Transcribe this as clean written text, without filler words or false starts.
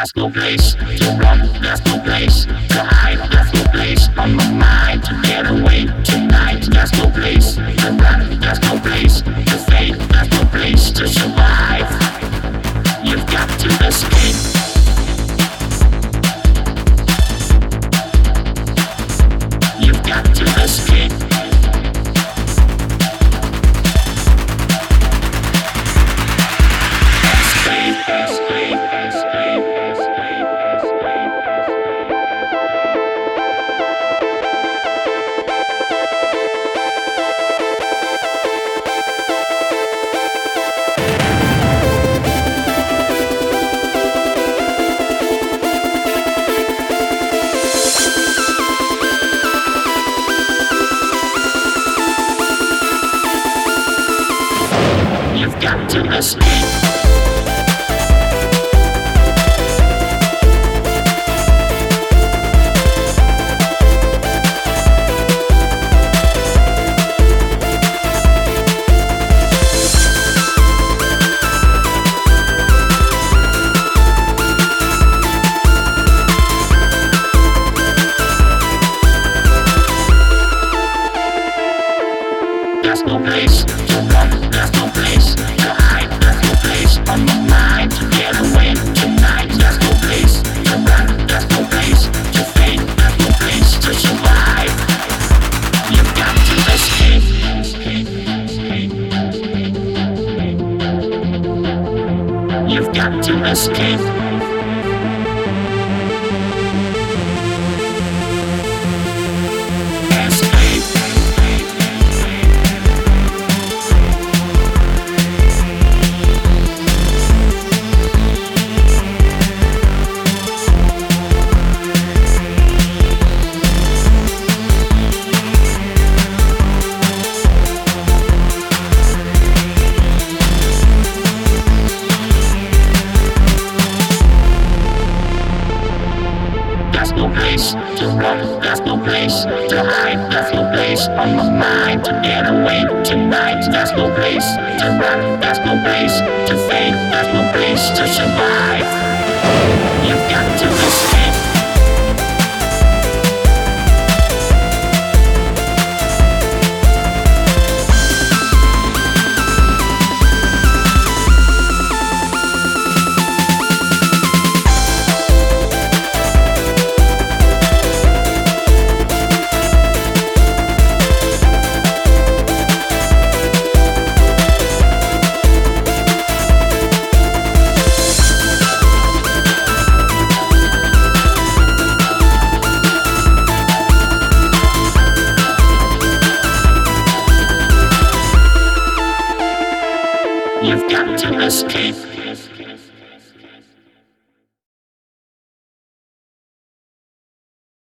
There's no place to run, there's no place to hide, there's no place on my mind to get away tonight. There's no place to run, there's no place to fade, there's no place to survive. You've got to escape. You've got to escape. You've got to escape. There's no place to run, there's no place to hide, there's no place on my mind to get away tonight. There's no place to run, there's no place to fade, there's no place to survive. You've got to escape. You've got to escape. There's no place to run, there's no place to hide, there's no place on my mind to get away tonight. There's no place to run, there's no place to fade, there's no place to survive. You've got to escape. You've got to escape.